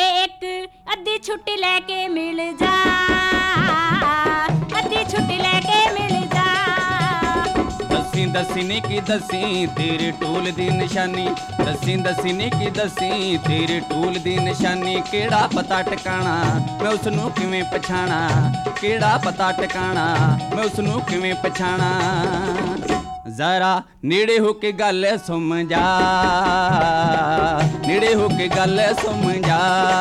ਵੇ ਇੱਕ ਅੱਧੀ ਛੁੱਟੀ ਲੈ ਕੇ ਮਿਲ ਜਾ, ਅੱਧੀ ਛੁੱਟੀ ਲੈ ਕੇ ਮਿਲ ਜਾ। दसी दसी नी की दसी तेरे टूल दी निशानी, दसी दसी नी की दसी तेरे टूल दी निशानी। केड़ा पता ठिकाना मैं उसनू किवें पछाणा, केड़ा पता ठिकाना मैं उसनू किवें पछाणा। जरा नेड़े होके गल समझा, नेड़े होके गल समझा।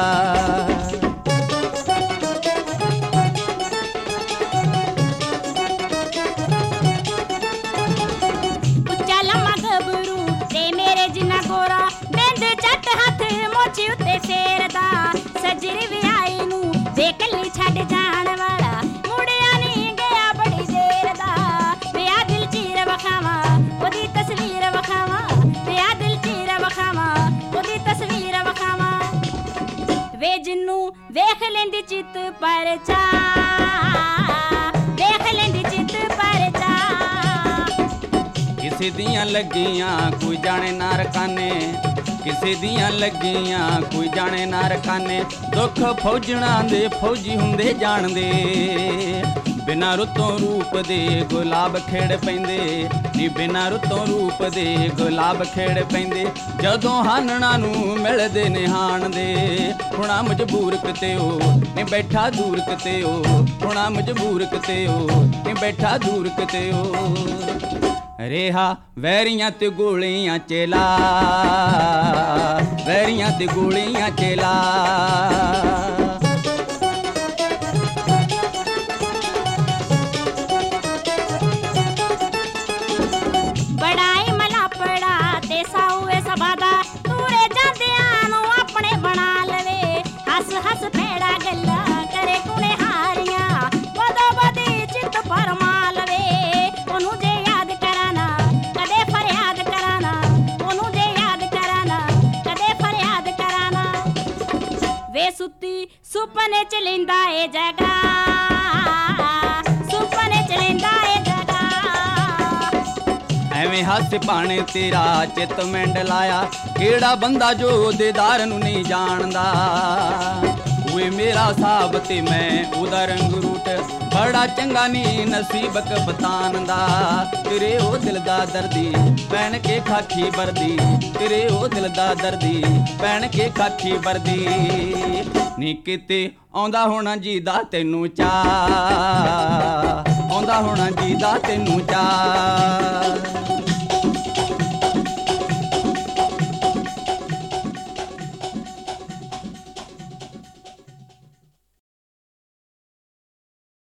ਉੱਚਾ ਲੰਮਾ ਗੱਭਰੂ ਤੇ ਮੇਰੇ ਜਿੰਨਾ ਗੋਰਾ, ਬਿੰਦ ਚੱਟ ਹੱਥ ਮੋਚੀ ਉੱਤੇ ਫੇਰਦਾ। ਸੱਜਰੀ ਵਿਆਹੀ ਨੂੰ ਵੇ ਕੱਲੀ ਛੱਡ ਜਾਣ ਵਾਲਾ, ਮੁੜਿਆ ਨੀ ਗਿਆ ਬੜੀ ਦੇਰ ਦਾ। ਵੇ ਆ ਦਿਲ ਚੀਰ ਵਖਾਵਾਂ ਉਹਦੀ ਤਸਵੀਰ ਵਖਾਵਾਂ, ਵੇ ਆ ਦਿਲ ਚੀਰ ਵਖਾਵਾਂ ਉਹਦੀ ਤਸਵੀਰ ਵਖਾਵਾਂ। ਵੇ ਜਿੰਨੂੰ ਵੇਖ ਲੈਂਦੀ ਚਿੱਤ ਪਰਚਾ, ਵੇਖ ਲੈਂਦੀ ਚਿੱਤ ਪਰਚਾ। किसी दियां लगियां कोई जाने ना रखाने, किसी दियां लगियां कोई जाने ना रखाने। दुख फौजणा दे फौजी हुंदे जाणदे, बिना रुतों रूप दे गुलाब खेड़ पैंदे नी, बिना रुतों रूप दे गुलाब खेड़ पैंदे। जदों हानणा नूं मिलदे ने हाण दे, हुणा मजबूर किते ओ नी बैठा दूर किते ओ, हुणा मजबूर किते ओ नी बैठा दूर किते ओ। रेहा वैरियां ते गोलियां चेला, वैरियां ते गोलियां चेला। बड़ाई मलापड़ा ते साऊए सबादा, तूरे जांदियां नूं अपने बना लवे। हस हस भेड़ा गल्ला करे कुणे हारियां, बदो बदी चित फरमा लवे। ओनू जे याद कराना कदे फरियाद कराना, ओनू जे याद कराना कदे फरियाद कराना। वे सुती सुपने च लेंदा ए जगा, सुपने च लेंदा ए जगा। ਐਵੇਂ ਹੱਸ ਪਾਣੇ ਤੇਰਾ ਚਿੱਤ ਮੈਂਡਲਾਇਆ, ਕਿਹੜਾ ਬੰਦਾ ਜੋ ਦੇਦਾਰ ਨੂੰ ਨਹੀਂ ਜਾਣਦਾ। ਓਏ ਮੇਰਾ ਸਾਬ ਤੇ ਮੈਂ ਉਹਦਾ ਰੰਗ ਰੂਟ, ਬੜਾ ਚੰਗਾ ਨੀ ਨਸੀਬ ਕਪਤਾਨ ਦਾ। ਤੇਰੇ ਉਹ ਦਿਲ ਦਾ ਦਰਦੀ ਪੈਣ ਕੇ ਖਾਕੀ ਵਰਦੀ, ਤੇਰੇ ਉਹ ਦਿਲ ਦਾ ਦਰਦੀ ਪੈਣ ਕੇ ਖਾਕੀ ਵਰਦੀ। ਨੀ ਕਿਤੇ ਆਉਂਦਾ ਹੋਣਾ ਜੀਦਾ ਤੈਨੂੰ ਚਾਅ, ਆਉਂਦਾ ਹੋਣਾ ਜੀਦਾ ਤੈਨੂੰ ਚਾਅ।